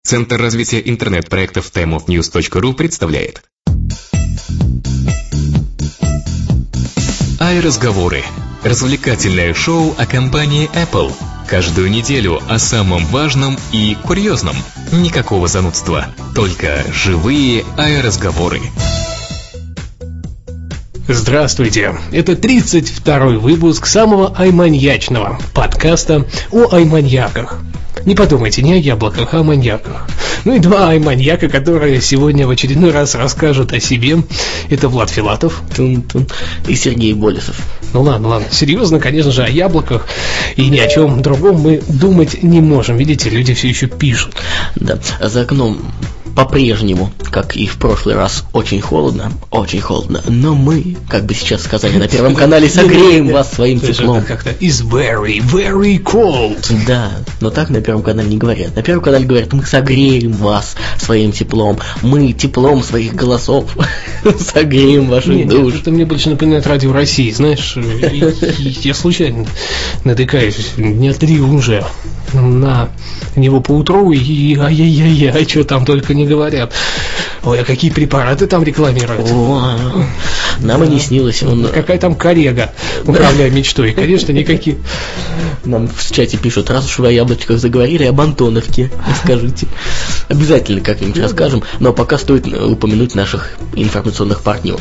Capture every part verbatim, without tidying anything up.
Центр развития интернет-проектов тайм оф ньюс точка ру представляет iRazговоры. Развлекательное шоу о компании Apple. Каждую неделю о самом важном и курьезном. Никакого занудства, только живые iRazговоры. Здравствуйте! Это тридцать второй выпуск самого айманьячного подкаста о айманьяках. Не подумайте, не о яблоках, а о маньяках. Ну и два айманьяка, которые сегодня в очередной раз расскажут о себе. Это Влад Филатов Тун-тун. И Сергей Болесов. Ну ладно, ладно. Серьезно, конечно же, о яблоках и ни о чем другом мы думать не можем. Видите, люди все еще пишут. Да, за окном по-прежнему, как и в прошлый раз, очень холодно, очень холодно. Но мы, как бы сейчас сказали на Первом канале, согреем вас своим теплом. Как-то is very, very cold. Да, но так на Первом канале не говорят. На Первом канале говорят, мы согреем вас своим теплом. Мы теплом своих голосов согреем ваши души. Это мне больше напоминает Радио России, знаешь. Я случайно натыкаюсь дня три уже на него поутру, и ай-яй-яй-яй, что там только не говорят. Ой, а какие препараты там рекламируют? О, нам да. и не снилось. Он... Какая там коррега, управляя мечтой. Конечно, никаких. Нам в чате пишут, раз уж вы о яблочках заговорили, об Антоновке расскажите. Обязательно как-нибудь ну, расскажем, но пока стоит упомянуть наших информационных партнеров.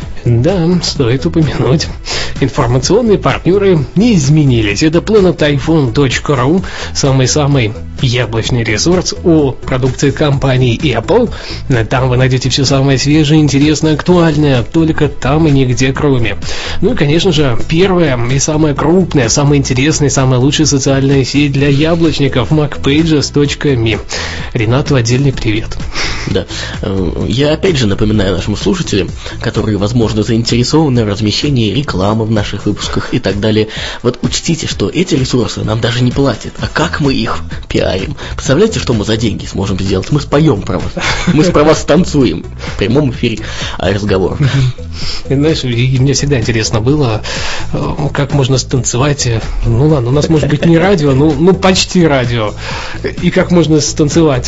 Да, стоит упомянуть. Информационные партнеры не изменились. Это планет айфон точка ру, самый-самый яблочный ресурс о продукции компании Apple. Там вы найдете все самое свежее, интересное, актуальное, только там и нигде кроме. Ну и, конечно же, первая и самая крупная, самая интересная, самая лучшая социальная сеть для яблочников mac pages точка me. Ренату отдельный привет. Да. Я опять же напоминаю нашим слушателям, которые, возможно, заинтересованы в размещении рекламы в наших выпусках и так далее. Вот учтите, что эти ресурсы нам даже не платят. А как мы их пиарим? Представляете, что мы за деньги сможем сделать? Мы споем про вас. Мы про вас танцуем в прямом эфире разговор. Знаешь, мне всегда интересно было, как можно станцевать. Ну ладно, у нас может быть не радио, но ну, почти радио. И как можно станцевать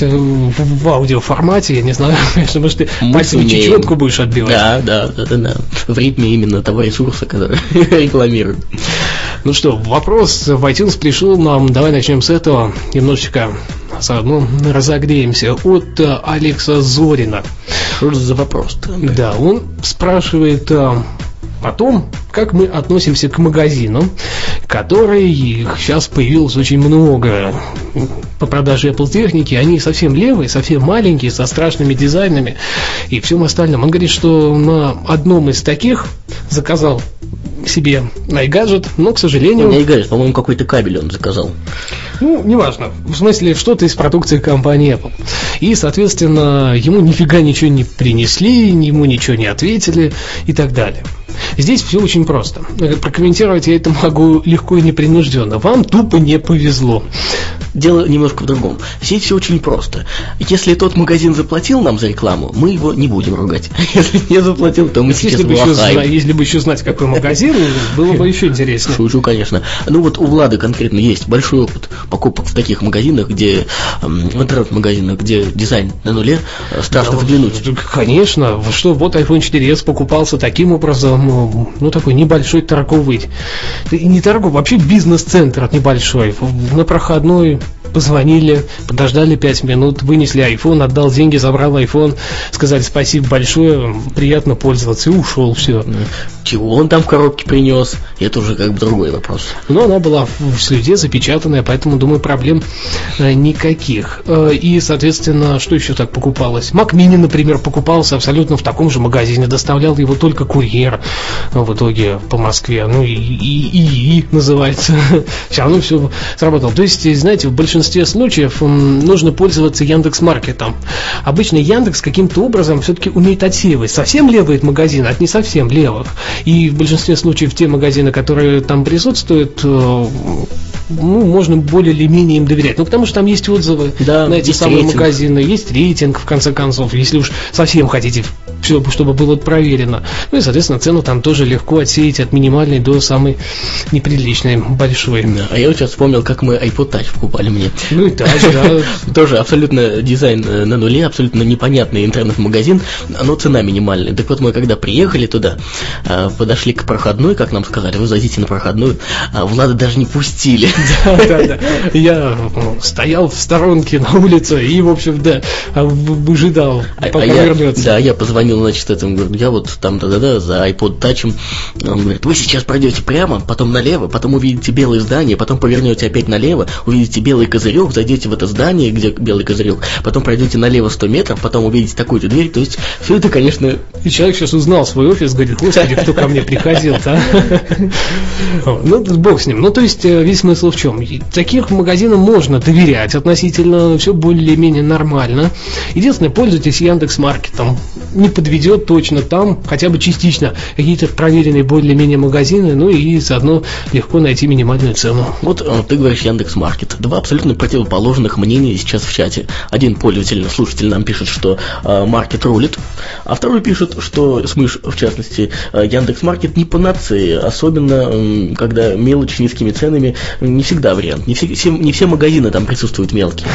в аудиоформате, я не знаю, конечно, может ты пальцами чечетку будешь отбивать. Да, да, да, да, да. В ритме именно того ресурса, который рекламируют. Ну что, вопрос в iTunes пришел нам. Давай начнем с этого. Немножечко заодно разогреемся. От Алекса Зорина. Что за вопрос? Да, он спрашивает о том, как мы относимся к магазинам, которые сейчас появилось очень много по продаже Apple техники. Они совсем левые, совсем маленькие, со страшными дизайнами и всем остальным. Он говорит, что на одном из таких заказал себе iGadget, но, к сожалению... Не iGadget, по-моему, какой-то кабель он заказал. Ну, неважно. В смысле, что-то из продукции компании Apple. И, соответственно, ему нифига ничего не принесли, ему ничего не ответили и так далее. Здесь все очень просто. Прокомментировать я это могу легко и непринужденно. Вам тупо не повезло. Дело немножко в другом. Здесь все очень просто. Если тот магазин заплатил нам за рекламу, мы его не будем ругать. Если не заплатил, то мы если сейчас бы еще, Если бы еще знать, какой магазин, было бы еще интереснее. Шучу, конечно. Ну вот у Влада конкретно есть большой опыт покупок в таких магазинах, где в интернет-магазинах, где дизайн на нуле, страшно да, взглянуть. Конечно. Что вот айфон четыре эс покупался таким образом, ну такой небольшой торговый, не торговый, вообще бизнес-центр небольшой, на проходной позвонили, подождали пять минут, вынесли iPhone, отдал деньги, забрал iPhone, сказали спасибо большое, приятно пользоваться, и ушел, все. Чего он там в коробке принес, это уже как бы другой вопрос. Но она была в слюде запечатанная, поэтому, думаю, проблем никаких. И, соответственно, что еще так покупалось? Mac Mini, например, покупался абсолютно в таком же магазине, доставлял его только курьер в итоге по Москве, ну и, и, и, и называется, все равно все сработало. То есть, знаете, в большинстве случаев нужно пользоваться Яндекс.Маркетом. Обычно Яндекс каким-то образом все-таки умеет отсеивать совсем левые магазины от не совсем левых. И в большинстве случаев те магазины, которые там присутствуют, ну, можно более или менее им доверять. Ну, потому что там есть отзывы да, на эти самые рейтинг. магазины, есть рейтинг, в конце концов. Если уж совсем хотите все, чтобы было проверено. Ну и, соответственно, цену там тоже легко отсеять от минимальной до самой неприличной, большой. Да, а я вот сейчас вспомнил, как мы iPod Touch покупали мне. Ну и Touch, да. Тоже абсолютно дизайн на нуле, абсолютно непонятный интернет-магазин, но цена минимальная. Так вот, мы когда приехали туда, подошли к проходной, как нам сказали, вы зайдите на проходную, а Влада даже не пустили. Да, да, да. Я стоял в сторонке на улице и, в общем, да, выжидал, пока вернется. Да, я позвонил, значит, этому, говорю, я вот там да-да-да за iPod Touch. Он говорит, вы сейчас пройдете прямо, потом налево, потом увидите белое здание, потом повернете опять налево, увидите белый козырек, зайдете в это здание, где белый козырек, потом пройдете налево сто метров, потом увидите такую-то дверь. То есть все это, конечно... И человек сейчас узнал свой офис, говорит, господи, кто ко мне приходил-то, а? Ну, бог с ним. Ну, то есть, весь смысл в чем? Таких магазинам можно доверять относительно, все более-менее нормально. Единственное, пользуйтесь Яндекс.Маркетом. Не подведет точно там, хотя бы частично, какие-то проверенные более-менее магазины, ну и заодно легко найти минимальную цену. Вот ты говоришь Яндекс.Маркет. Два абсолютно противоположных мнения сейчас в чате. Один пользователь, слушатель нам пишет, что э, маркет рулит, а второй пишет, что, Смыш, в частности, э, Яндекс.Маркет не панацея, особенно э, когда мелочь с низкими ценами не всегда вариант. Не все, все, не все магазины там присутствуют мелкие.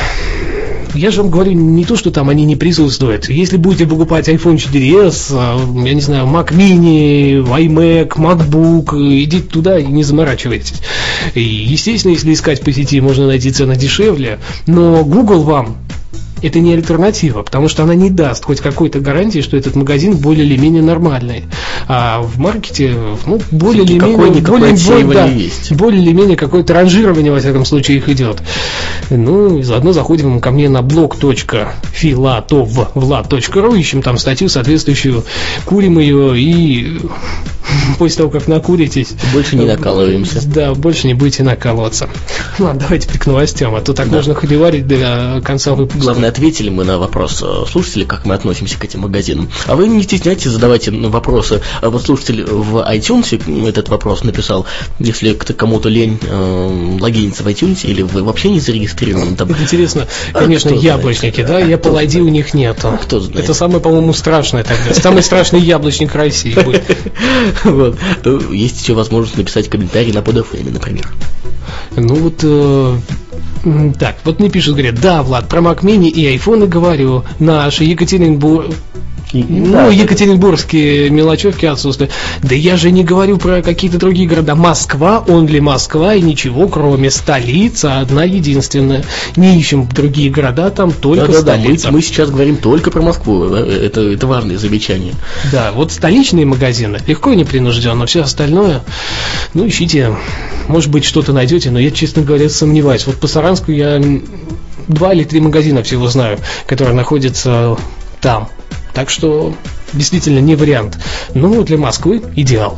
Я же вам говорю не то, что там они не присутствуют. Если будете покупать айфон четыре эс, я не знаю, Mac Mini, iMac, MacBook, идите туда и не заморачивайтесь. И, естественно, если искать по сети, можно найти цены дешевле, но Google вам это не альтернатива, потому что она не даст хоть какой-то гарантии, что этот магазин более или менее нормальный. А в маркете, ну, более или менее, более, более, да, более или менее какое-то ранжирование, во всяком случае, их идет. Ну, и заодно заходим ко мне на блог точка филатов точка ру, ищем там статью соответствующую, курим ее и после того, как накуритесь... Больше не накалываемся. Да, больше не будете накалываться. Ладно, давайте к новостям, а то так да. можно холиварить до конца выпуска. Главное, ответили мы на вопрос слушателей, как мы относимся к этим магазинам. А вы не стесняйтесь, задавайте вопросы. Вот слушатель в iTunes этот вопрос написал, если кому-то лень э, логиниться в iTunes, или вы вообще не зарегистрированы там. Интересно, конечно, а яблочники, да? Apple ай ди у них нету. Кто знает. Это самое, по-моему, страшное тогда. Самый страшный яблочник России будет. Вот. То есть еще возможность написать комментарий на PodFM, например. Ну вот, э, так, вот мне пишут, говорят, да, Влад, про Mac Mini и айфоны говорю, наши Екатеринбург... Ну, да, екатеринбургские мелочевки отсутствуют. Да я же не говорю про какие-то другие города. Москва, онли Москва, и ничего, кроме столицы, одна единственная. Не ищем другие города, там только да, столица. Да, да, мы, мы сейчас говорим только про Москву. Это, это важное замечание. Да, вот столичные магазины легко и непринужденно. Все остальное, ну, ищите. Может быть, что-то найдете, но я, честно говоря, сомневаюсь. Вот по Саранску я два или три магазина всего знаю, которые находятся там. Так что, действительно, не вариант. Но для Москвы идеал.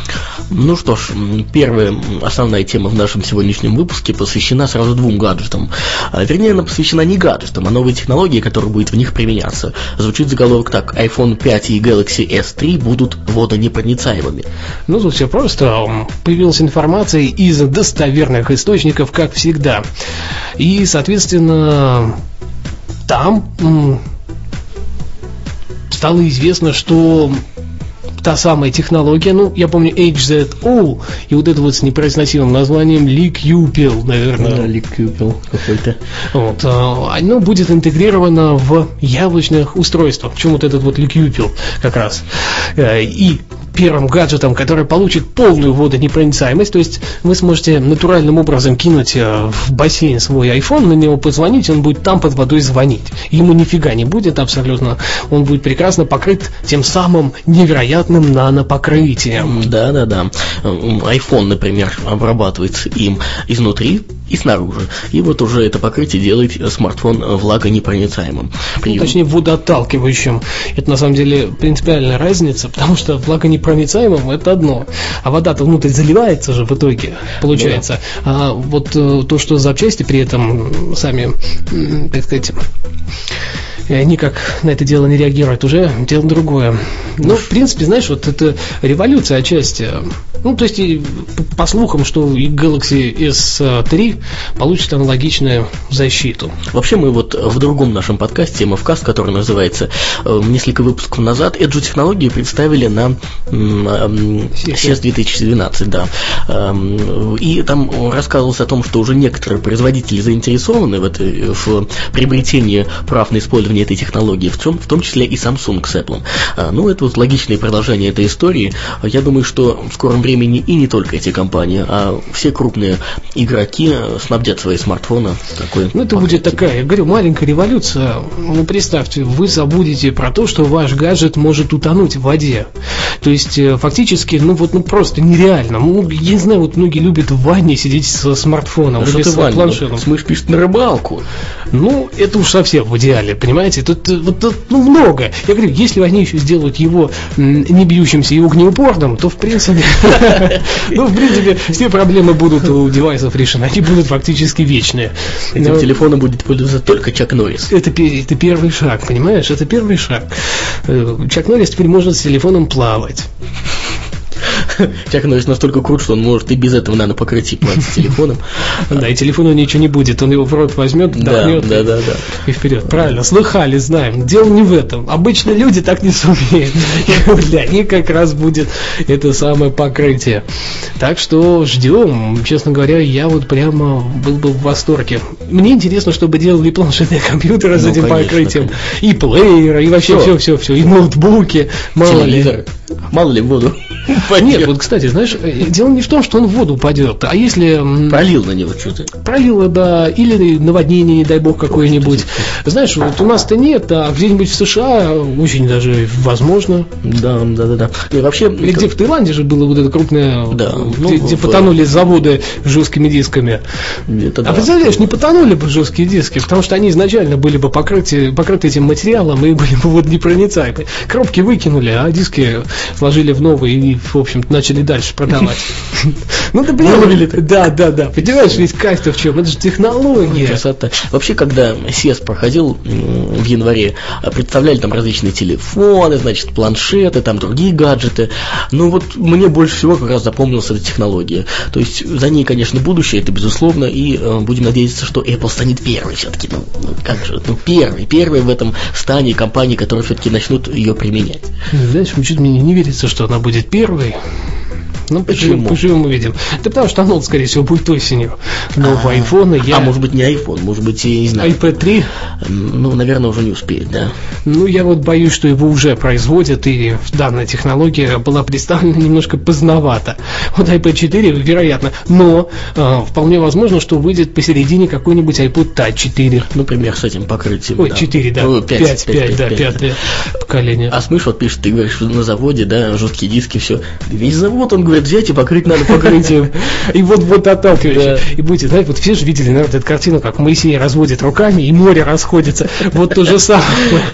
Ну что ж, первая основная тема в нашем сегодняшнем выпуске посвящена сразу двум гаджетам. Вернее, она посвящена не гаджетам, а новой технологии, которая будет в них применяться. Звучит заголовок так: айфон пять и Galaxy эс три будут водонепроницаемыми. Ну, тут все просто. Появилась информация из достоверных источников, как всегда. И, соответственно, там... стало известно, что та самая технология, ну, я помню эйч зет о, и вот это вот с непроизносимым названием Liquipil, наверное. Да, Liquipil какой-то. Вот, оно будет интегрировано в яблочных устройствах. Почему вот этот вот Liquipil как раз. И первым гаджетом, который получит полную водонепроницаемость, то есть вы сможете натуральным образом кинуть в бассейн свой iPhone, на него позвонить, он будет там под водой звонить. Ему нифига не будет абсолютно, он будет прекрасно покрыт тем самым невероятным нанопокрытием. Да-да-да. iPhone, например, обрабатывается им изнутри и снаружи. И вот уже это покрытие делает смартфон влагонепроницаемым. Ну, точнее, водоотталкивающим. Это на самом деле принципиальная разница, потому что влагонепроницаемым это одно, а вода-то внутрь заливается же в итоге, получается. Да. А вот то, что запчасти при этом сами, так сказать, никак на это дело не реагируют, уже дело другое. Ну, в принципе, знаешь, вот это революция отчасти. Ну, то есть, и по слухам, что и Galaxy эс три получит аналогичную защиту. Вообще, мы вот в другом нашем подкасте эм эф каст, который называется, несколько выпусков назад, эту технологию представили на си эс две тысячи двенадцать, да. И там рассказывалось о том, что уже некоторые производители заинтересованы в, этой, в приобретении прав на использование этой технологии, в том, в том числе и Samsung с Apple. Ну, это вот логичное продолжение этой истории. Я думаю, что в скором времени и не только эти компании, а все крупные игроки снабдят свои смартфоны такой. Ну, это будет такая, я говорю, маленькая революция. Ну, представьте, вы забудете про то, что ваш гаджет может утонуть в воде. То есть, фактически, ну, вот, ну, просто нереально. Ну, я не знаю, вот многие любят в ванне сидеть со смартфоном, а или с планшетом. Смысл пишет на рыбалку. Ну, это уж совсем в идеале, понимаете? Тут, вот, тут ну, много. Я говорю, если они еще сделают его не бьющимся и огнеупорным, то, в принципе, ну, в принципе, все проблемы будут у девайсов решены. Они будут фактически вечные. Этим телефоном будет пользоваться только Чак Норрис. Это, это первый шаг, понимаешь? Это первый шаг. Чак Норрис теперь может с телефоном плавать. Чак Норрис настолько крут, что он может и без этого нанопокрытия плавать с телефоном. Да, и телефону ничего не будет, он его в рот возьмет, вдохнет да, да, да, и вперед. Правильно, слыхали, знаем. Дело не в этом. Обычно люди так не сумеют. Для них как раз будет это самое покрытие. Так что ждем. Честно говоря, я вот прямо был бы в восторге. Мне интересно, чтобы делали планшетные компьютеры с этим покрытием. И плееры, и вообще все-все-все. И ноутбуки. Мало ли. Мало ли в воду. Нет, вот, кстати, знаешь, дело не в том, что он в воду упадет, а если... Пролил на него что-то. Пролило, да, или наводнение, не дай бог, какое-нибудь. Знаешь, вот у нас-то нет, а где-нибудь в США очень даже возможно. Да, да, да, да. И вообще... Или где в Таиланде же было вот это крупное... Да. Где, ну, где в... потонули заводы жесткими дисками. Это, а да. Представляешь, не потонули бы жесткие диски, потому что они изначально были бы покрыты, покрыты этим материалом и были бы водонепроницаемы. Коробки выкинули, а диски сложили в новые и, в общем-то, начали дальше продавать. Ну, ты понимаешь? Да, да, да. Понимаешь, весь кайф-то в чем? Это же технология. Красота. Вообще, когда си и эс проходил в январе, представляли там различные телефоны, значит, планшеты, там другие гаджеты. Ну, вот мне больше всего как раз запомнилась эта технология. То есть, за ней, конечно, будущее, это безусловно, и э, будем надеяться, что Apple станет первой все-таки. Ну, ну, как же, ну, первой, первой в этом стане компаний, которые все-таки начнут ее применять. Знаешь, чуть мне не верится, что она будет первой. Ну, поживем, поживем, увидим. Да потому что анонс, скорее всего, будет осенью. Нового айфона. Я... А может быть не iPhone, может быть, я не знаю. ай пэд три? Ну, наверное, уже не успеет, да. Ну, я вот боюсь, что его уже производят, и данная технология была представлена немножко поздновато. Вот ай пэд четыре, вероятно. Но э, вполне возможно, что выйдет посередине какой-нибудь iPod Touch четыре. Например, с этим покрытием. Ой, да. четыре, да. Ну, пять, пять, да, пятое поколение. А смысл, вот пишет, ты говоришь, на заводе, да, жесткие диски, все. Весь завод, он говорит, взять и покрыть надо покрытием. И вот вот отталкиваешь. И будете, знаете, вот все же видели, наверное, эту картину, как Моисей разводит руками, и море расходится. Вот то же самое.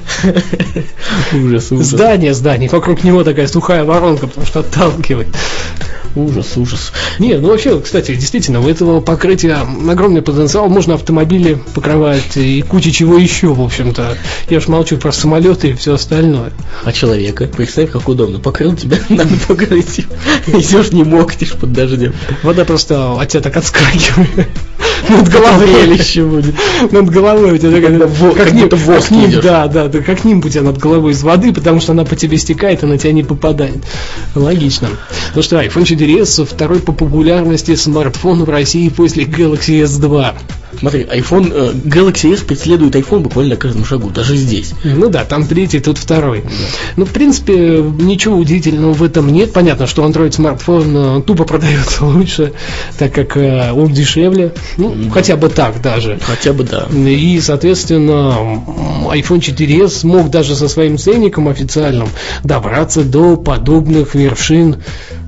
Ужас, ужас. Здание, здание, вокруг него такая сухая воронка, потому что отталкивает. Ужас, ужас. Не, ну вообще, кстати, действительно, у этого покрытия огромный потенциал. Можно автомобили покрывать и куча чего еще, в общем-то. Я уж молчу про самолеты и все остальное. А человека? Представь, как удобно. Покрыл тебя надо покрытием. Идешь, не мокнешь под дождем. Вода просто от тебя так отскакивает. Над головой. Зрелище будет. Над головой у тебя такая... Как будто воск идешь. Да, да, да, как нимб у тебя над головой из воды, потому что она по тебе стекает, и на тебя не попадает. Логично. Ну что, айфон четыре эс второй по популярности смартфон в России после Galaxy эс два. Смотри, iPhone, э, Galaxy эс преследует iPhone буквально на каждом шагу, даже здесь. Ну да, там третий, тут второй. Да. Ну, в принципе, ничего удивительного в этом нет. Понятно, что Android-смартфон э, тупо продается лучше, так как э, он дешевле. Ну, да. Хотя бы так даже. Хотя бы да. И, соответственно, айфон четыре эс смог даже со своим ценником официальным добраться до подобных вершин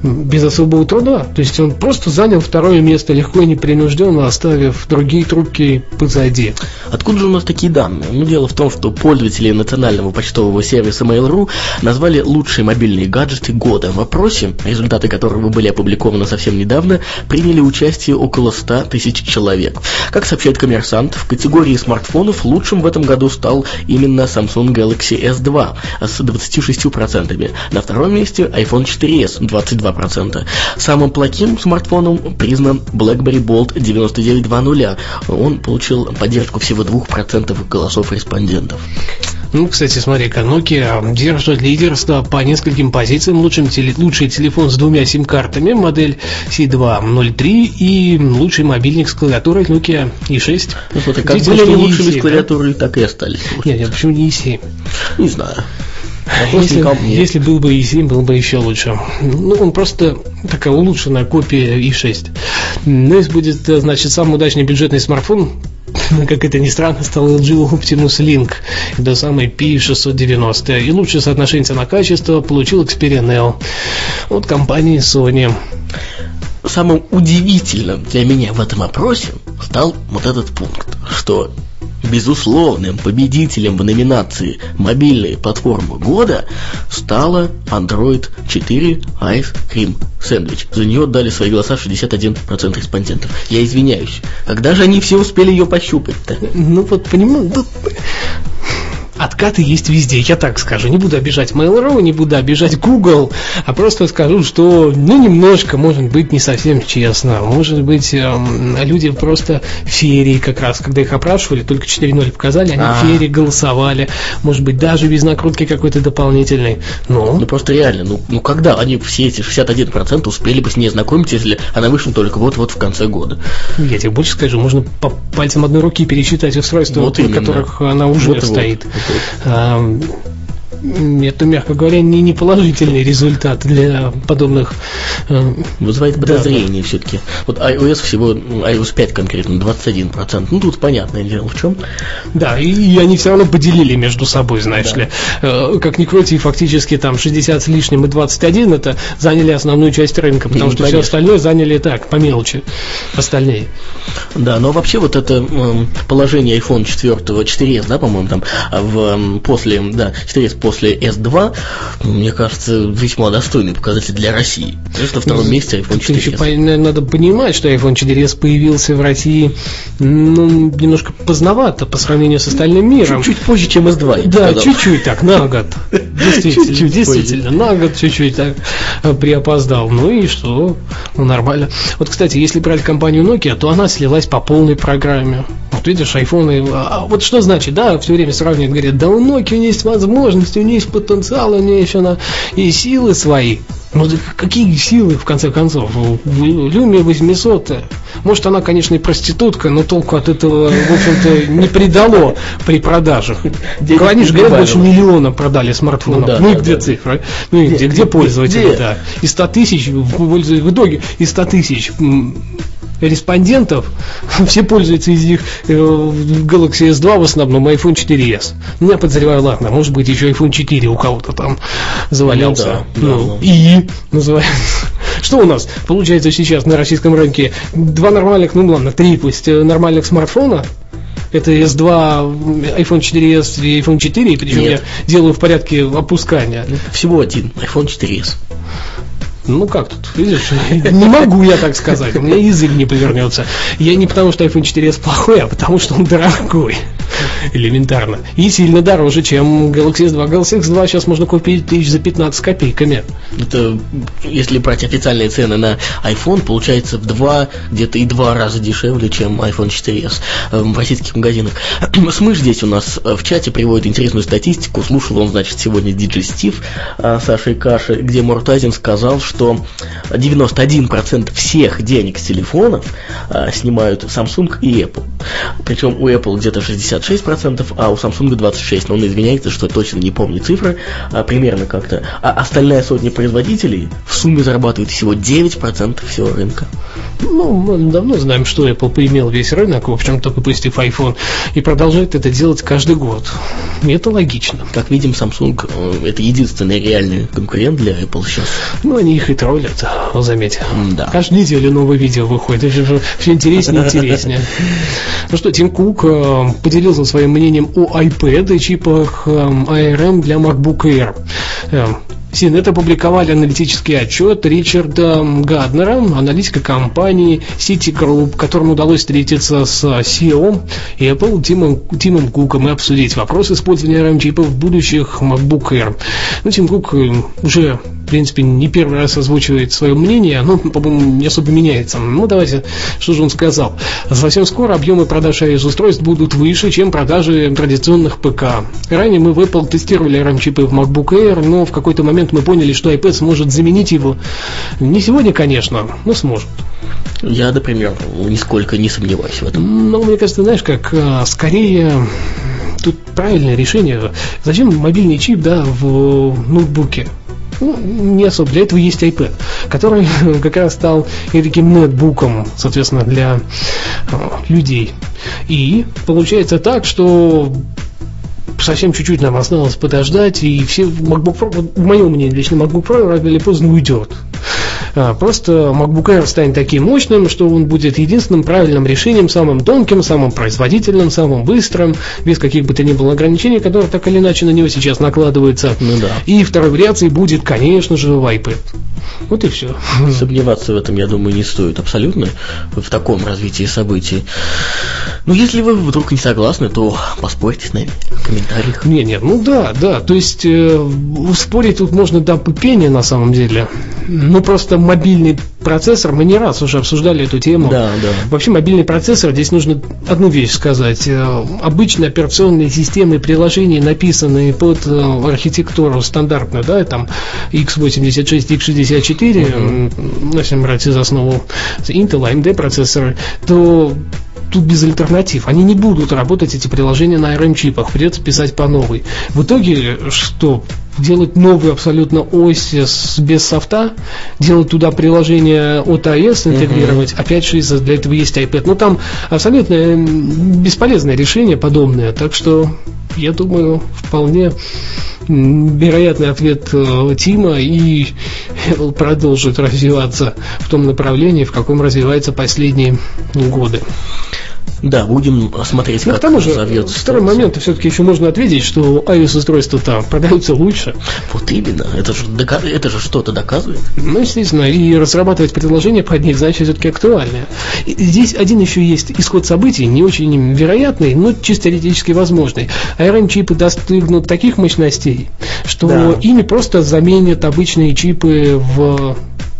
без особого труда. То есть он просто занял второе место, легко и непринужденно оставив другие трубки позади. Откуда же у нас такие данные? Ну, дело в том, что пользователи национального почтового сервиса Mail.ru назвали лучшие мобильные гаджеты года. В опросе, результаты которого были опубликованы совсем недавно, приняли участие около ста тысяч человек. Как сообщает «Коммерсант», в категории смартфонов лучшим в этом году стал именно Samsung Galaxy эс два с двадцатью шестью процентами. На втором месте iPhone четыре эс двадцать два процента. Самым плохим смартфоном признан BlackBerry Bold девяносто девять двадцать. Он получил поддержку всего двух процентов голосов респондентов. Ну, кстати, смотри-ка, Nokia держит лидерство по нескольким позициям. Лучшим теле, лучший телефон с двумя сим-картами, модель си два ноль три, и лучший мобильник с клавиатурой Nokia и шесть. Ну, смотри, как были они лучшими с клавиатурой, да? Так и остались. Нет, нет, почему не и семь? Не знаю. Если, если был бы и семь, был бы еще лучше. Ну, он просто такая улучшенная копия и шесть. Но если будет, значит, самый удачный бюджетный смартфон, как это ни странно, стал эл джи Optimus Link, до самой пи шестьсот девяносто. И лучшее соотношение цена-качество получил Xperia Neo от компании Sony. Самым удивительным для меня в этом опросе стал вот этот пункт, что безусловным победителем в номинации «Мобильная платформа года» стала Android четыре Ice Cream Sandwich. За нее отдали свои голоса шестьдесят один процент респондентов. Я извиняюсь, когда же они все успели ее пощупать-то? Ну вот, понимаю, ну... Откаты есть везде, я так скажу. Не буду обижать Mail.ru, не буду обижать Google, а просто скажу, что, ну, немножко, может быть, не совсем честно. Может быть, эм, люди просто феерии как раз, когда их опрашивали, только четыре ноль показали, они А-а-а. феерии голосовали. Может быть, даже без накрутки какой-то дополнительной. Ну, ну просто реально, ну, ну когда они все эти шестьдесят один процент успели бы с ней знакомиться, если она вышла только вот-вот в конце года? Я тебе больше скажу, можно по пальцам одной руки пересчитать устройства, вот на которых она уже вот стоит. Вот. Это, мягко говоря, не, не положительный результат для подобных. Вызывает подозрение, да, все-таки. Вот iOS всего, iOS пять конкретно, двадцать один процент. Ну, тут понятное дело, в чем. Да, и, и они все равно поделили между собой, знаешь да. ли. Как ни крути, фактически там шестьдесят с лишним и двадцать один это заняли основную часть рынка, потому ну, что конечно. Все остальное заняли так, по мелочи, остальные. Да, но вообще вот это э, положение iPhone четыре, четыре эс, да, по-моему, там, в, после, да, четыре эс после эс два, мне кажется, весьма достойный показатель для России. На втором месте iPhone четыре эс. Еще надо понимать, что iPhone четыре эс появился в России, ну, немножко поздновато по сравнению с остальным миром. Чуть-чуть позже, чем эс два. Да, чуть-чуть так, на год. Действительно, действительно, на год чуть-чуть так приопоздал. Ну и что? Ну, нормально. Вот, кстати, если брать компанию Nokia, то она слилась по полной программе. Вот видишь, айфоны. А вот что значит, да, все время сравнивают, говорят, да у Nokia у нее есть возможности, у нее есть потенциал, у нее еще на... и силы свои. Ну, да какие силы, в конце концов? Lumia восемьсот. Может, она, конечно, и проститутка, но толку от этого, в общем-то, не придало при продажах. Они же говорят, больше миллиона продали смартфонов. Ну, да, ну и да, где да, цифры? Ну и где, где пользователи, где? Да. И сто тысяч, в итоге, и сто тысяч респондентов, все пользуются из них Galaxy эс два, в основном iPhone четыре эс. Ну, я подозреваю, ладно, может быть, еще iPhone четыре у кого-то там завалялся. Ну, да, ну, да, и называется. Что у нас получается сейчас на российском рынке? Два нормальных, ну ладно, три пусть нормальных смартфона. Это эс два, iPhone четыре эс и iPhone четыре, причем Нет. я делаю в порядке опускания. Всего один, iPhone четыре эс. Ну как тут, видишь, не могу я так сказать, у меня язык не повернется. Я не потому, что iPhone четыре эс плохой, а потому, что он дорогой, элементарно. И сильно дороже, чем Galaxy эс два. Galaxy эс два сейчас можно купить тысяч за пятнадцать копейками. Это, если брать официальные цены на iPhone, получается в два, где-то и два раза дешевле, чем iPhone четыре эс в российских магазинах. Смыш здесь у нас в чате приводит интересную статистику. Слушал он, значит, сегодня диджей Стив Саши Каши, где Муртазин сказал, что что девяносто один процент всех денег с телефонов а, снимают Samsung и Apple. Причем у Apple где-то шестьдесят пятьдесят шесть процентов, а у Samsung двадцать шесть процентов. Но он извиняется, что точно не помнит цифры, а, примерно как-то. А остальная сотня производителей в сумме зарабатывает всего девять процентов всего рынка. Ну, мы давно знаем, что Apple поимел весь рынок, в общем-то, выпустив iPhone, и продолжает это делать каждый год. И это логично. Как видим, Samsung – это единственный реальный конкурент для Apple сейчас. Ну, они их и троллят, заметь. Да. Каждую неделю новое видео выходит, это же все интереснее и интереснее. Ну что, Тим Кук поделился своим мнением о iPad и чипах эй ар эм для MacBook Air. си эн эн опубликовали аналитический отчет Ричарда Гарднера, аналитика компании Citigroup, которому удалось встретиться с си и о Apple Тимом, Тимом Куком и обсудить вопрос использования эй ар эм-чипов в будущих MacBook Air. Ну, Тим Кук уже, в принципе, не первый раз озвучивает свое мнение, но, по-моему, не особо меняется. Ну, давайте, что же он сказал. Совсем скоро объемы продаж iOS-устройств будут выше, чем продажи традиционных ПК. Ранее мы в Apple тестировали эй ар эм-чипы в MacBook Air, но в какой-то момент мы поняли, что iPad сможет заменить его. Не сегодня, конечно, но сможет. Я, например, нисколько не сомневаюсь в этом. Ну, мне кажется, знаешь, как скорее тут правильное решение. Зачем мобильный чип, да, в ноутбуке? Ну, не особо. Для этого есть iPad, который как раз стал и таким нетбуком, соответственно, для людей. И получается так, что совсем чуть-чуть нам осталось подождать, и все MacBook Pro, в моем мнении, лично MacBook Pro рано или поздно уйдет. Просто MacBook Air станет таким мощным, что он будет единственным правильным решением, самым тонким, самым производительным, самым быстрым, без каких бы то ни было ограничений, которые так или иначе на него сейчас накладываются. Ну да. И второй вариацией будет, конечно же, iPad. Вот и все. Сомневаться в этом, я думаю, не стоит абсолютно в таком развитии событий. Но если вы вдруг не согласны, то поспорьте с нами в комментариях. Не, нет, ну да, да. То есть э, спорить тут можно до пупения на самом деле. Ну просто мобильный процессор, мы не раз уже обсуждали эту тему. Да, да. Вообще мобильный процессор, здесь нужно одну вещь сказать. Обычно операционные системы и приложения, написанные под архитектуру стандартную, да, там икс восемьдесят шесть, икс шестьдесят четыре, uh-huh. если брать за основу Intel, эй эм ди процессоры, то тут без альтернатив. Они не будут работать, эти приложения, на эй ар эм-чипах. Придется писать по новой. В итоге, что? Делать новую абсолютно ось без софта, делать туда приложение от iOS, интегрировать. Uh-huh. Опять же, для этого есть iPad. Но там абсолютно бесполезное решение подобное. Так что, я думаю, вполне вероятный ответ Тима, и Apple продолжит развиваться в том направлении, в каком развивается последние годы. Да, будем смотреть, ну, как к тому же, разовьется. Второй момент, все-таки еще можно ответить, что iOS-устройства-то продаются лучше. Вот именно, это же, это же что-то доказывает. Ну, естественно, и разрабатывать предложения под них, значит, все-таки актуальное. И здесь один еще есть исход событий, не очень вероятный, но чисто теоретически возможный. эй ар эм-чипы достигнут таких мощностей, что да. ими просто заменят обычные чипы в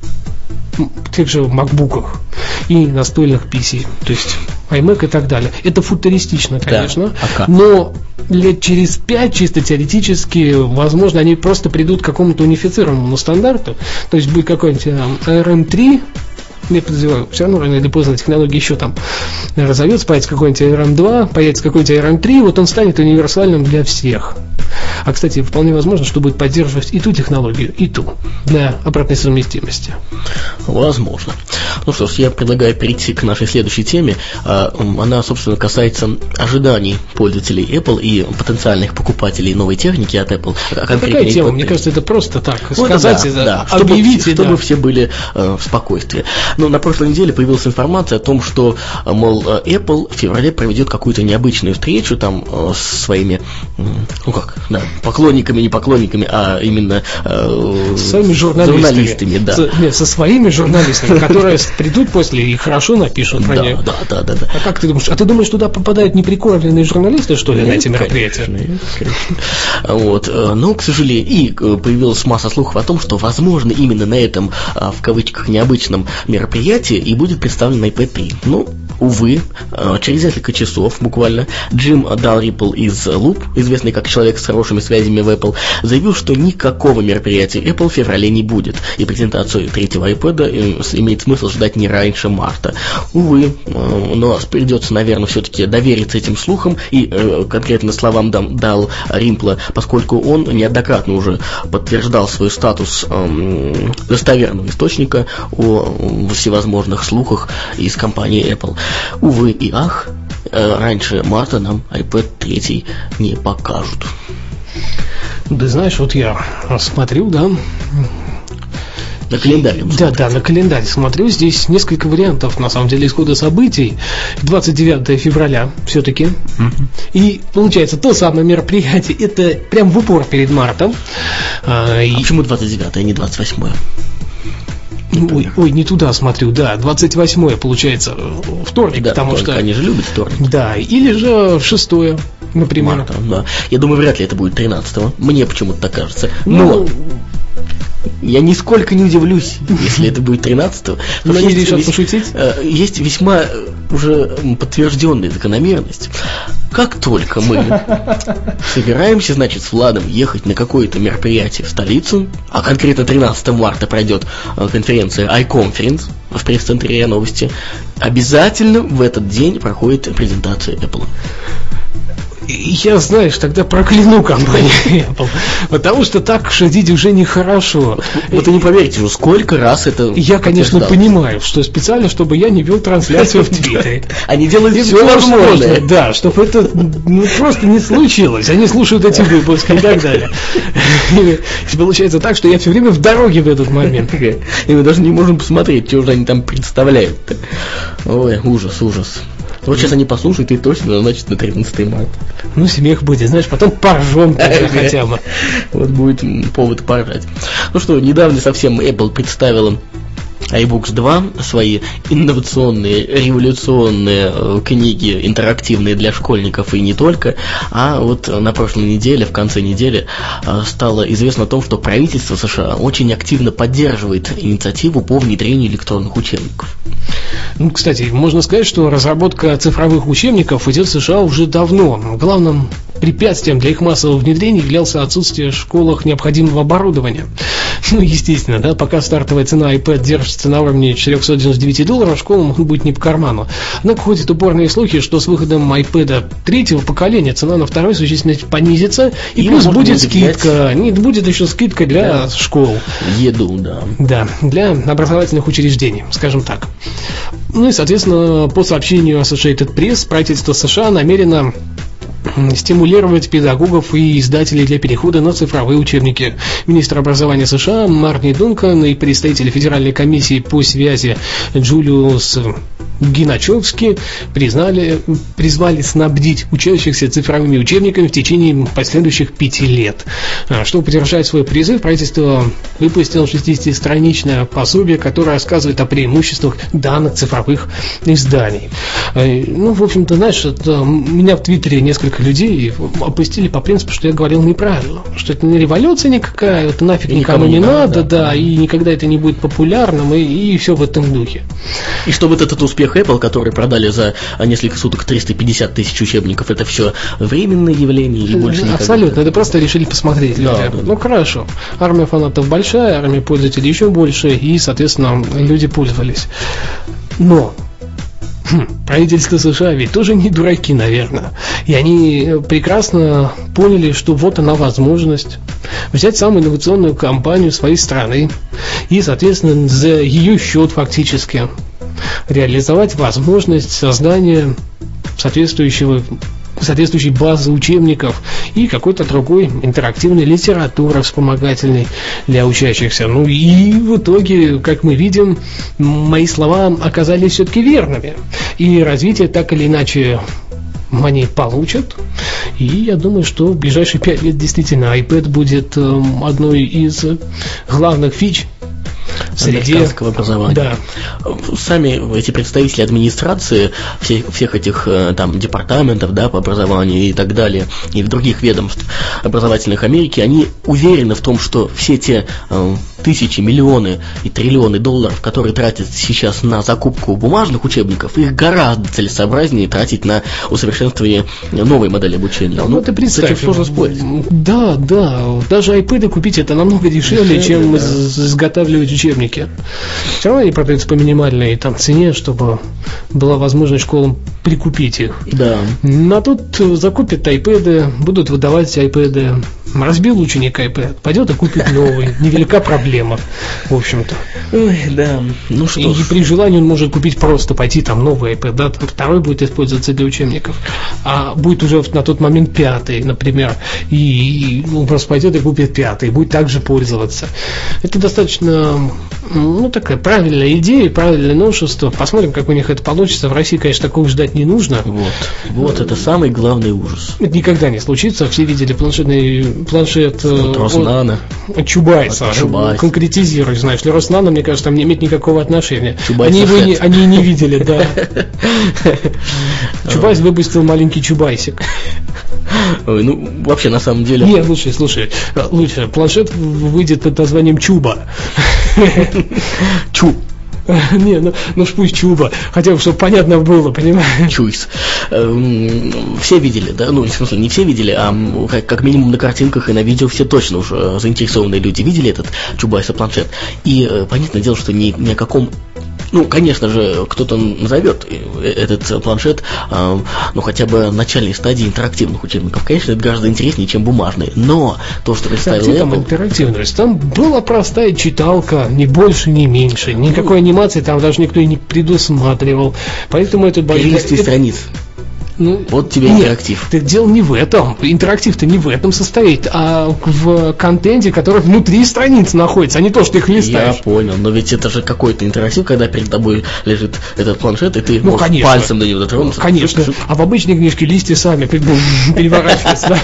тех же макбуках и настольных пи си, то есть iMac и так далее. Это футуристично, конечно, да. Ага. Но лет через пять, чисто теоретически, возможно, они просто придут к какому-то унифицированному стандарту, то есть будет какой-нибудь эй ар эм три, я подозреваю, все равно рано или поздно технология еще там разовьется, появится какой-нибудь эй ар эм два, появится какой-нибудь эй ар эм три, вот он станет универсальным для всех. А, кстати, вполне возможно, что будет поддерживать и ту технологию, и ту, для обратной совместимости. Возможно. Ну что ж, я предлагаю перейти к нашей следующей теме. Она, собственно, касается ожиданий пользователей Apple и потенциальных покупателей новой техники от Apple. Какая тема? Мне кажется, это просто так вот сказать, да, да. объявить. Чтобы, чтобы да. все были э, в спокойствии. Но на прошлой неделе появилась информация о том, что, мол, Apple в феврале проведет какую-то необычную встречу там э, с своими, э, ну как, да, поклонниками, не поклонниками, а именно э, с своими журналистами. журналистами да. Со, нет, со своими журналистами, которые придут после и хорошо напишут про нее. Да, да, да, да. А как ты думаешь? А ты думаешь, туда попадают неприкормленные журналисты, что ли, на эти мероприятия? Конечно, конечно. Вот. Но, к сожалению, и появилась масса слухов о том, что, возможно, именно на этом, в кавычках, необычном мероприятии и будет представлен iPad три. Ну, увы, через несколько часов буквально Джим Далрипл из Loop, известный как человек с хорошими связями в Apple, заявил, что никакого мероприятия Apple в феврале не будет, и презентацию третьего iPad имеет смысл ждать не раньше марта. Увы, но придется, наверное, все-таки довериться этим слухам и конкретно словам Дал Римпла, поскольку он неоднократно уже подтверждал свой статус эм, достоверного источника о всевозможных слухах из компании Apple. Увы и ах, э, раньше марта нам iPad три не покажут. Да знаешь, вот я смотрю, да... На календарь. Да, да, на календарь смотрю. Здесь несколько вариантов, на самом деле, исхода событий. двадцать девятого февраля все-таки. Uh-huh. И получается, то самое мероприятие, это прям в упор перед мартом. А, и... а почему двадцать девятое, а не двадцать восьмое? Ой, ой, не туда смотрю, да, двадцать восьмое получается вторник, да, потому что... они же любят вторник. Да, или же шестое, например. Марта, да. Я думаю, вряд ли это будет тринадцатого. Мне почему-то так кажется. Ну... Но... Я нисколько не удивлюсь, если это будет тринадцатого. Но они решат пошутить? Есть весьма уже подтвержденная закономерность. Как только мы собираемся, значит, с Владом ехать на какое-то мероприятие в столицу, а конкретно тринадцатого марта пройдет конференция iConference в пресс-центре РИА Новости, обязательно в этот день проходит презентация Apple. Я, знаешь, тогда прокляну компанию Apple, потому что так шутить уже нехорошо. Вот вы не поверите, уже сколько раз это... Я, конечно, понимаю, что специально, чтобы я не вел трансляцию в Твиттере. Они делают все возможное. Да, чтобы это ну, просто не случилось. Они слушают эти выпуски и так далее. И получается так, что я все время в дороге в этот момент. И мы даже не можем посмотреть, что же они там представляют. Ой, ужас, ужас. Вот сейчас они послушают и точно назначат на тринадцатого марта. Ну, смех будет, знаешь, потом поржем хотя бы. Вот будет повод поржать. Ну что, недавно совсем Apple представила iBooks два, свои инновационные, революционные э, книги, интерактивные для школьников и не только. А вот на прошлой неделе, в конце недели, э, стало известно о том, что правительство США очень активно поддерживает инициативу по внедрению электронных учебников. Ну, кстати, можно сказать, что разработка цифровых учебников идет в США уже давно. Главным препятствием для их массового внедрения являлся отсутствие в школах необходимого оборудования. Ну, естественно, да, пока стартовая цена iPad держится на уровне четыреста девяносто девять долларов, школам будет не по карману. Однако ходят упорные слухи, что с выходом iPad третьего поколения цена на второй существенно понизится, и, и плюс будет скидка. Нет, будет еще скидка для да. школ. Еду, да. Да, для образовательных учреждений, скажем так. Ну и, соответственно, по сообщению Associated Press, правительство США намерено стимулировать педагогов и издателей для перехода на цифровые учебники. Министр образования США Марни Дункан и представители Федеральной комиссии по связи Джулиус Гиначевский признали, призвали снабдить учащихся цифровыми учебниками в течение последующих пяти лет. Чтобы поддержать свой призыв, правительство выпустило шестидесятистраничное пособие, которое рассказывает о преимуществах данных цифровых изданий. Ну, в общем-то, знаешь, это, меня в Твиттере несколько людей опустили по принципу, что я говорил неправильно, что это не революция никакая, это нафиг и никому, никому не надо, надо да, да, и никогда это не будет популярным, и, и все в этом духе. И что вот этот успех Apple, который продали за несколько суток триста пятьдесят тысяч учебников, это все временное явление и больше никогда. Абсолютно, это просто решили посмотреть люди. Да, да. Ну хорошо, армия фанатов большая, армия пользователей еще больше, и, соответственно, люди пользовались. Но правительство США ведь тоже не дураки, наверное. И они прекрасно поняли, что вот она возможность взять самую инновационную компанию своей страны и, соответственно, за ее счет фактически реализовать возможность создания соответствующего соответствующей базы учебников и какой-то другой интерактивной литературы вспомогательной для учащихся. Ну и в итоге, как мы видим, мои слова оказались все-таки верными. И развитие так или иначе они получат. И я думаю, что в ближайшие пять лет действительно iPad будет э, одной из главных фич среди американского образования. Да. Сами эти представители администрации всех, всех этих там департаментов, да, по образованию и так далее, и в других ведомств образовательных Америки, они уверены в том, что все те э, тысячи, миллионы и триллионы долларов, которые тратят сейчас на закупку бумажных учебников, их гораздо целесообразнее тратить на усовершенствование новой модели обучения. Ну, ну ты представь, сложно спорить. Да, да, даже iPad купить это намного дешевле, чем да. изготавливать учебники. Все равно они продаются по минимальной там цене, чтобы была возможность школам прикупить их. Да. А тут закупят iPad, будут выдавать iPad. Разбил ученик iPad, пойдет и купит новый. Невелика проблема, в общем-то. Ой, да. Ну что и ж. при желании он может купить просто, пойти там новый iPad, да, там второй будет использоваться для учебников, а будет уже на тот момент пятый, например, и, и он просто пойдет и купит пятый, и будет также пользоваться. Это достаточно, ну, такая правильная идея, правильное новшество. Посмотрим, как у них это получится. В России, конечно, такого ждать не нужно. Вот, вот это самый главный ужас. Это никогда не случится. Все видели планшетный планшет вот Роснано. Чубайса. Чубайс. Конкретизируй, знаешь ли, Роснано, мне кажется, там не имеет никакого отношения. Чубайс они его не, они не видели, да. Чубайс выпустил маленький чубайсик. Ой, ну, вообще, на самом деле... Нет, слушай, слушай, лучше, планшет выйдет под названием Чуба. Чу. Не, ну, ну ж пусть Чуба, хотя бы, чтобы понятно было, понимаешь? Чуйс. Все видели, да, ну, в смысле, не все видели, а как минимум на картинках и на видео все точно уже заинтересованные люди видели этот Чубайса планшет. И понятное дело, что ни, ни о каком... Ну, конечно же, кто-то назовет этот планшет, э, ну, хотя бы начальной стадии интерактивных учебников. Конечно, это гораздо интереснее, чем бумажные. Но то, что представил Apple... там интерактивность? Там была простая читалка, ни больше, ни меньше. Никакой ну, анимации там даже никто и не предусматривал. Поэтому это... перелистывай страниц. Ну, вот тебе нет, интерактив. Нет, дело не в этом. Интерактив-то не в этом состоит, а в контенте, который внутри страниц находится, а не то, что их листаешь. Я понял, но ведь это же какой-то интерактив, когда перед тобой лежит этот планшет, и ты ну, можешь конечно. пальцем до него дотронуться. Конечно. А в обычной книжке листья сами переворачиваются.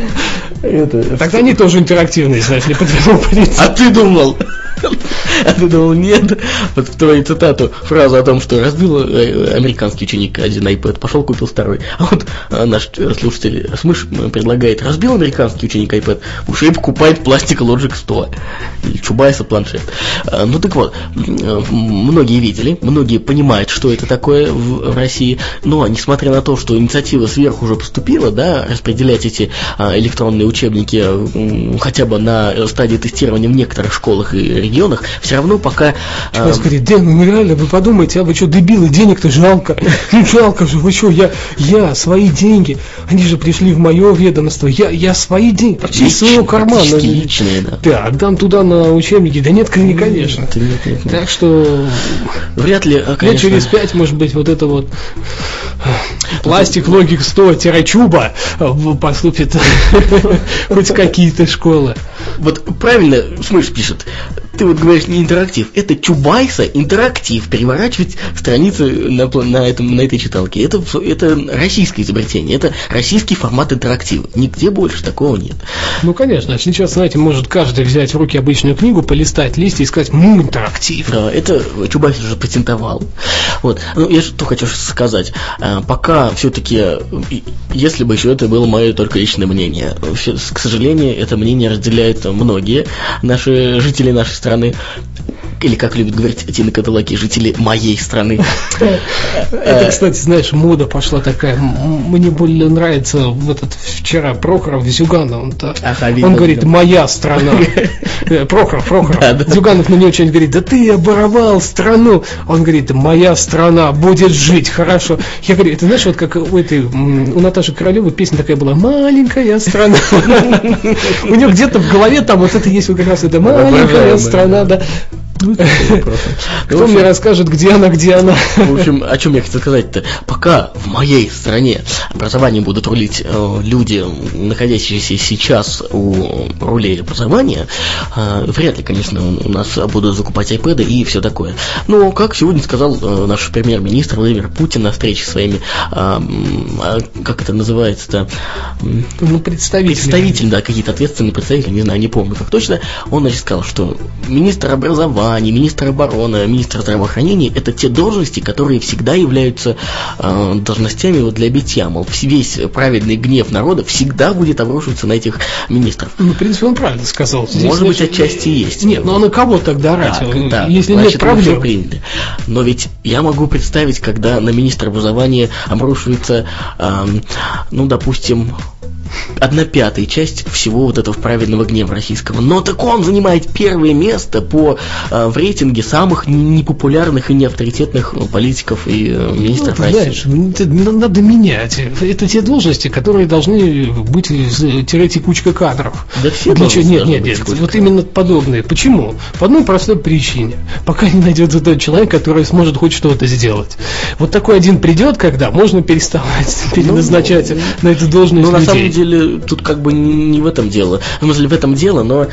Тогда они тоже интерактивные, знаешь ли, по твоему принципу. А ты думал? А ты думал, нет? Вот в твою цитату фразу о том, что разбил американский ученик один iPad, пошел купил второй. А вот наш слушатель Смыш предлагает: разбил американский ученик iPad, уже и покупает пластик Logic сто. Или Чубайса планшет. Ну так вот, многие видели, многие понимают, что это такое в России, но несмотря на то, что инициатива сверху уже поступила, да, распределять эти электронные учебники хотя бы на стадии тестирования в некоторых школах и регионах, все равно пока... Чубайс говорит: да, ну реально, вы подумайте, а вы что, дебилы, денег-то жалко. Ну жалко же, вы что, я, я свои деньги, они же пришли в мое ведомство, я, я свои деньги, почти из своего кармана. Личные, да. Да, отдам туда на учебники. Да нет, не конечно. Нет, нет, нет. Так что вряд ли, конечно. Лет через пять, может быть, вот это вот пластик Logic сто-Чуба поступит хоть какие-то школы. Вот правильно Смыш пишет. Ты вот говоришь, не интерактив. Это Чубайса интерактив. Переворачивать страницы на, на, этом, на этой читалке. Это, это российское изобретение. Это российский формат интерактива. Нигде больше такого нет. Ну, конечно. Сейчас, знаете, может каждый взять в руки обычную книгу, полистать листья и сказать: ну, интерактив. Да, это Чубайс уже патентовал. Вот. Ну, я что хочу сказать. Пока все-таки, если бы еще это было мое только личное мнение, к сожалению, это мнение разделяют многие наши жители нашей страны. страны, или, как любят говорить Тина Кадиллаки, жители моей страны. Это, кстати, знаешь, мода пошла такая. Мне более нравится вот этот вчера Прохоров Зюганов. Он говорит: моя страна. Прохоров, Прохоров. Зюганов на него что-нибудь говорит: да ты оборовал страну. Он говорит: моя страна будет жить хорошо. Я говорю: это знаешь, вот как у этой, у Наташи Королевой песня такая была: маленькая страна. У нее где-то в голове там вот это есть, вот как раз это маленькая страна, да. Кто мне расскажет, где она, где она? В общем, о чем я хотел сказать-то? Пока в моей стране образование будут рулить э, люди, находящиеся сейчас у рулей образования, э, вряд ли, конечно, у нас будут закупать iPad и все такое. Но, как сегодня сказал э, наш премьер-министр Владимир Путин на встрече с своими, э, э, как это называется-то? Ну, представители. Представители, да, какие-то ответственные представители, не знаю, не помню как точно. Он, значит, сказал, что министр образования образования, министр обороны, министр здравоохранения – это те должности, которые всегда являются э, должностями вот для битья. Мол, весь праведный гнев народа всегда будет обрушиваться на этих министров. Ну, в принципе, он правильно сказал. Здесь Может быть, отчасти есть. Нет, но на кого тогда орать? Так, да, если значит, нет проблем. Приняли. Но ведь я могу представить, когда на министра образования обрушивается, э, ну, допустим, одна пятая часть всего вот этого праведного гнева российского. Но так он занимает первое место по, э, в рейтинге самых непопулярных и неавторитетных политиков и э, министров ну, России. Знаешь, это надо менять. Это те должности, которые должны быть текучка кадров. Да все Для чего? Нет, нет, нет. Вот кадров. Именно подобные. Почему? По одной простой причине. Пока не найдется тот человек, который сможет хоть что-то сделать. Вот такой один придет, когда можно переставать переназначать ну, на эту должность ну, людей. На самом деле, тут как бы не в этом дело. В смысле, в этом дело, но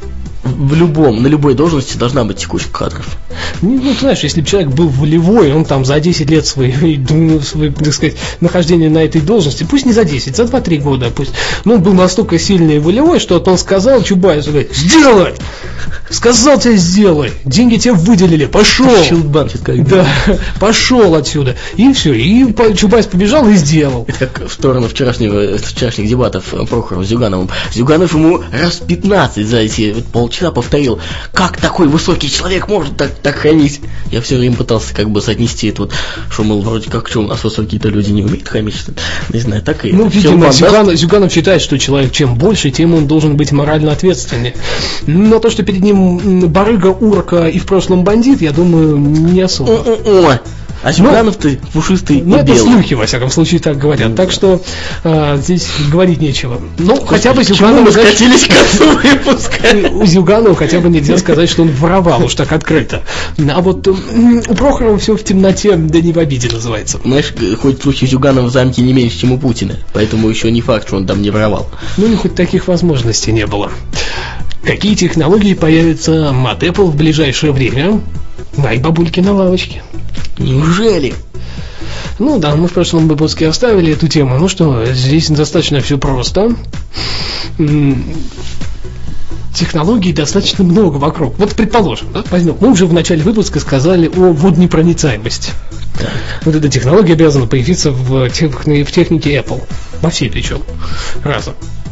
в любом, на любой должности должна быть текучка кадров. Ну, ну, ты знаешь, если бы человек был волевой, он там за десять лет своего, своего, так сказать, нахождения на этой должности, пусть не за десять, за два-три года, пусть, но он был настолько сильный и волевой, что вот он сказал Чубайсу, говорит, сделай! Сказал тебе сделай, деньги тебе выделили, пошел! Да, пошел отсюда. И все, и Чубайс побежал и сделал. Это как в сторону вчерашнего, вчерашних дебатов Прохорова с Зюгановым. Зюганов ему раз пятнадцать за эти полчаса повторил, как такой высокий человек может так, так хамить. Я все время пытался как бы соотнести это вот, что, мол, вроде как, что у нас высокие-то люди не умеют хамить, что не знаю, так и... Ну, видимо, Зюганов, Зюганов считает, что человек чем больше, тем он должен быть морально ответственнее. Но то, что перед ним барыга, урка и в прошлом бандит, я думаю, не особо. О-о-о. А Зюганов ты пушистый ну, и это белый. слухи, во всяком случае, так говорят. Так что а, здесь говорить нечего. Ну, Господи, хотя бы Зюганов... мы скатились к концу выпуска. У Зюганова хотя бы нельзя сказать, что он воровал уж так открыто. А вот у Прохорова все в темноте, да не в обиде называется. Знаешь, хоть слухи Зюганова в замке не меньше, чем у Путина. Поэтому еще не факт, что он там не воровал. Ну, хоть таких возможностей не было. Какие технологии появятся от Apple в ближайшее время? Ай, бабульки на лавочке. Неужели? Ну да, мы в прошлом выпуске оставили эту тему. Ну что, здесь достаточно все просто. Технологий достаточно много вокруг. Вот предположим, да, возьмем, мы уже в начале выпуска сказали о водонепроницаемости. Так. Вот эта технология обязана появиться в, тех, в технике Apple. Во всей причем. Разом.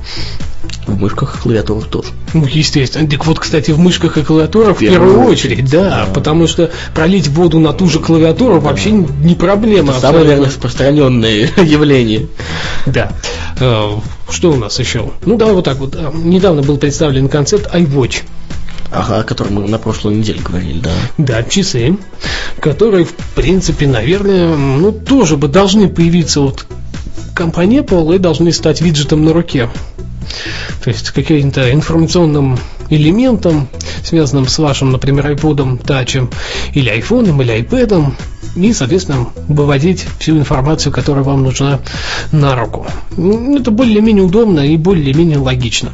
В мышках и клавиатурах тоже. Ну, естественно. Так вот, кстати, в мышках и клавиатурах в первую, в первую очередь, очередь да, да. Потому что пролить воду на ту же клавиатуру да. вообще не проблема. Это самое, наверное, распространенное явление. Да. Что у нас еще? Ну, давай вот так вот. Недавно был представлен концепт iWatch. Ага, о котором мы на прошлой неделе говорили, да. Да, часы, которые, в принципе, наверное, ну, тоже бы должны появиться вот компания Apple и должны стать виджетом на руке. То есть каким-то информационным элементом, связанным с вашим, например, iPod, Touch, или iPhone, или iPad, и, соответственно, выводить всю информацию, которая вам нужна, на руку. Это более-менее удобно и более-менее логично.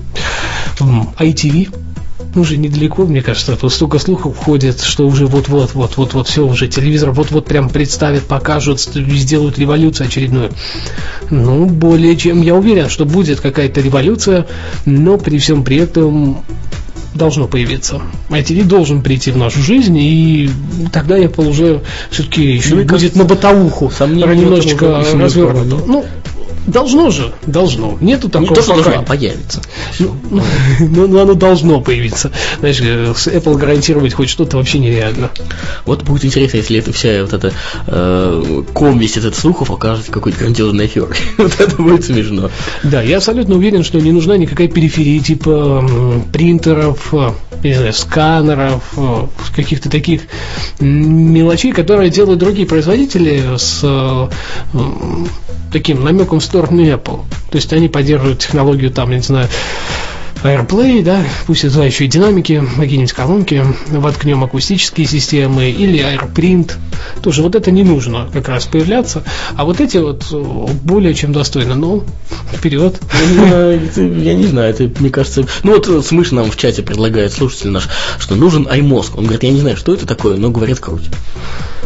ай ти ви уже недалеко, мне кажется, тут столько слухов ходит, что уже вот-вот, вот-вот-вот все уже телевизор вот-вот прям представят, покажут, сделают революцию очередную. Ну, более чем я уверен, что будет какая-то революция, но при всем при этом должно появиться. ай ти ви должен прийти в нашу жизнь, и тогда Apple уже все-таки еще ну, будет кажется, на бытовуху немножечко развернуто. Ну, должно же, должно. Нету такого. Не то, что должно, а появится. Ну, ну, ну, ну, оно должно появиться. Знаешь, с Apple гарантировать хоть что-то вообще нереально. Вот будет интересно, если это вся вот эта э, ком весь этот слухов окажется какой-то грандиозной аферой. Вот это будет смешно. Да, я абсолютно уверен, что не нужна никакая периферия типа принтеров, не знаю, сканеров, каких-то таких мелочей, которые делают другие производители с таким намеком в сторону Apple. То есть они поддерживают технологию, там, я не знаю, AirPlay, да, пусть это еще и динамики, какие-нибудь колонки, воткнем акустические системы, или AirPrint. Тоже вот это не нужно как раз появляться, а вот эти вот более чем достойны. Ну, вперед. Я не знаю, это, мне кажется... Ну вот Смыш нам в чате предлагает, слушатель наш, что нужен iMozg. Он говорит, я не знаю, что это такое, но говорит, круть.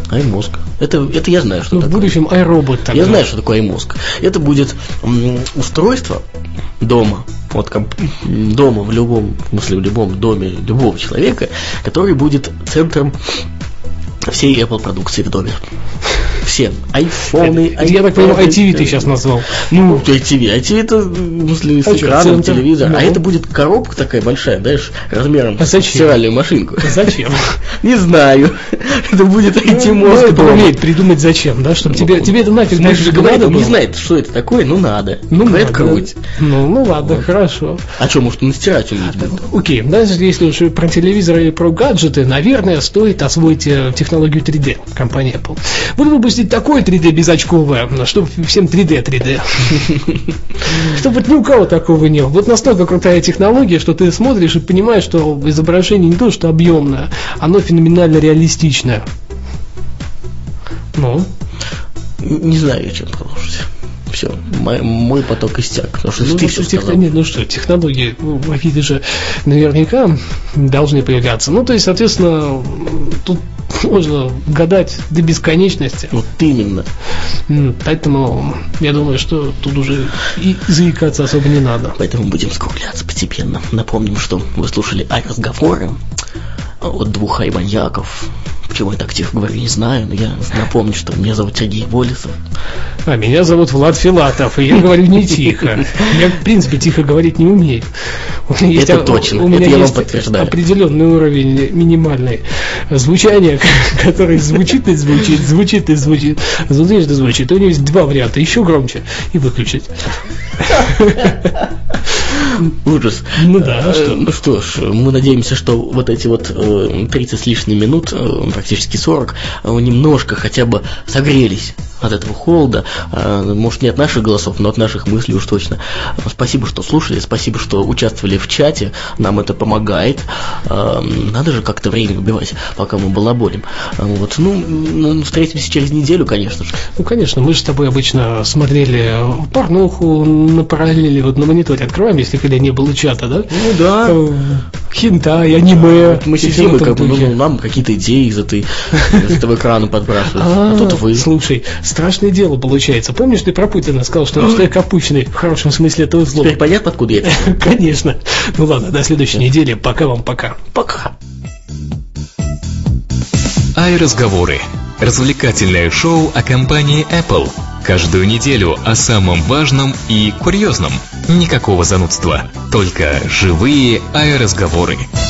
iMozg. Это, это я знаю, что ну, такое. В будущем iRobot тогда. Я знаю, что такое iMozg. Это будет м, устройство дома, вот как дома в любом, в смысле в любом доме любого человека, который будет центром всей Apple продукции в доме. Все. Айфоны, Я так понимаю, ай ти ви ты сейчас назвал. Ну, ай ти ви. ай ти ви это, в смысле, с а экраном, что, телевизор. Ну. А это будет коробка такая большая, знаешь, размером а с стиральную машинку. Зачем? Не знаю. Это будет ай ти-мозг. Ну, это умеет придумать зачем, да? Чтобы тебе, тебе это нафиг Знаешь, нафиг говорит, надо он не было? знает, что это такое, ну надо. Ну, говорит, надо. круть. Ну, ну ладно, хорошо. А что, может, он стирать уметь будет? Окей, даже если уж про телевизоры и про гаджеты, наверное, стоит освоить э, технологию три дэ компании Apple. Буду выпустить такое три дэ безочковое, чтобы всем три дэ, три дэ. Чтобы вот ни у кого такого не было. Вот настолько крутая технология, что ты смотришь и понимаешь, что изображение не то, что объемное, оно феноменально реалистичное. Ну? Не знаю, чем продолжить. Все, мой, мой поток истяк, потому что ну, ты ну, все тех... сказал. Нет, ну что, технологии ну, какие-то же наверняка должны появляться. Ну, то есть, соответственно, тут можно гадать до бесконечности. Вот именно. Поэтому я думаю, что тут уже и заикаться особо не надо. Поэтому будем скругляться постепенно. Напомним, что вы слушали ай-разговоры от двух ай-маньяков. Почему я так тихо говорю, не знаю, но я напомню, что меня зовут Сергей Болесов. А меня зовут Влад Филатов, и я говорю не тихо. Я, в принципе, тихо говорить не умею. Есть, это точно, у меня это я есть вам подтверждаю. Определенный уровень минимальный звучания, который звучит и звучит, звучит и звучит, звучит и звучит. У него есть два варианта, еще громче и выключить. Ужас. Ну да, а что? Ну что ж, мы надеемся, что вот эти вот тридцать с лишним минут, практически сорок, немножко хотя бы согрелись от этого холода. Может, не от наших голосов, но от наших мыслей уж точно. Спасибо, что слушали, спасибо, что участвовали в чате. Нам это помогает. Надо же как-то время убивать, пока мы балаболим. Вот. Ну, встретимся через неделю, конечно же. Ну, конечно, мы же с тобой обычно смотрели порнуху на параллели, вот на мониторе открываем, если когда не было чата, да? Ну да. Хентай, аниме. Мы сидим и как бы, ну, нам какие-то идеи из этой с этого экрана подбрасывают. А тут вы. Слушай, страшное дело получается. Помнишь, ты про Путина сказал, что он человек опущенный, в хорошем смысле этого слова? Теперь понятно, откуда я это? Конечно. Ну ладно, до следующей недели. Пока вам, пока. Пока. ай-разговоры. Развлекательное шоу о компании Apple. Каждую неделю о самом важном и курьезном. Никакого занудства. Только живые ай-разговоры.